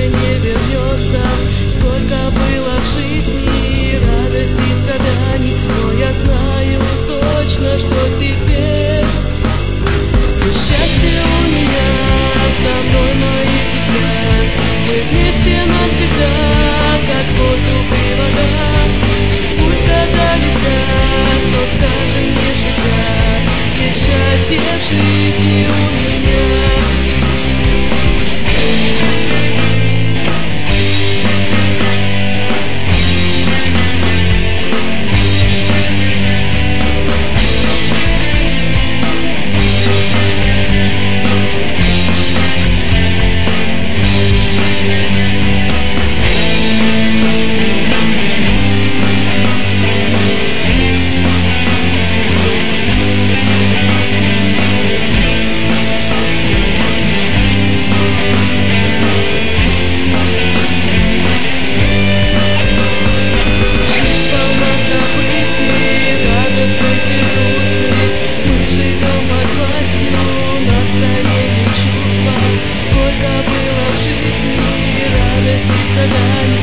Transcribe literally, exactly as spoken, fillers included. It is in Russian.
не вернется. Сколько было в жизни радостей и страданий, но я знаю точно, что теперь и счастье у меня со мной, мои друзья. Мы вместе навсегда, как воздух и вода. Пусть года летят, но скажи мне всегда, ведь счастье в жизни у меня. Сколько было в жизни радости и страданий,